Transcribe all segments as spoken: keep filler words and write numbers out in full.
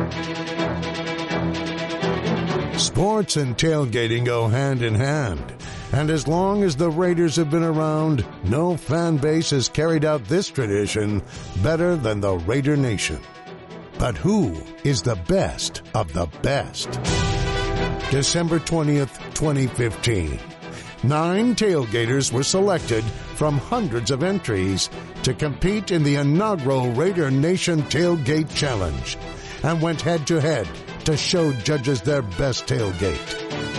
Sports and tailgating go hand in hand, and as long as the Raiders have been around, no fan base has carried out this tradition better than the Raider Nation. But who is the best of the best? December twentieth, twenty fifteen. Nine tailgaters were selected from hundreds of entries to compete in the inaugural Raider Nation Tailgate Challenge and went head-to-head to show judges their best tailgate.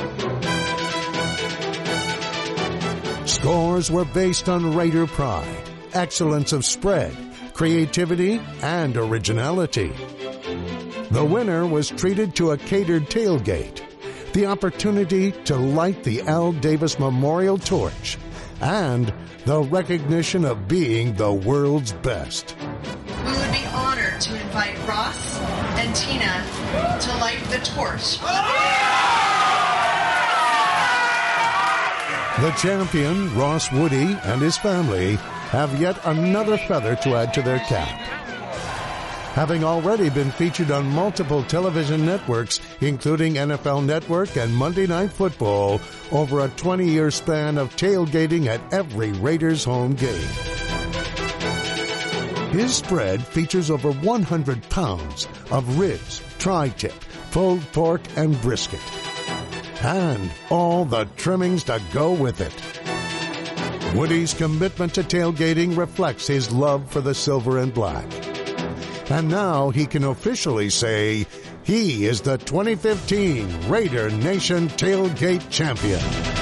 Scores were based on Raider pride, excellence of spread, creativity, and originality. The winner was treated to a catered tailgate, the opportunity to light the Al Davis Memorial Torch, and the recognition of being the world's best. We would be honored to invite Ross and Tina to light the torch. The champion, Ross Woody, and his family have yet another feather to add to their cap. Having already been featured on multiple television networks, including N F L Network and Monday Night Football, over a twenty-year span of tailgating at every Raiders home game. His spread features over one hundred pounds of ribs, tri-tip, pulled pork, and brisket. And all the trimmings to go with it. Woody's commitment to tailgating reflects his love for the silver and black. And now he can officially say he is the twenty fifteen Raider Nation Tailgate Champion.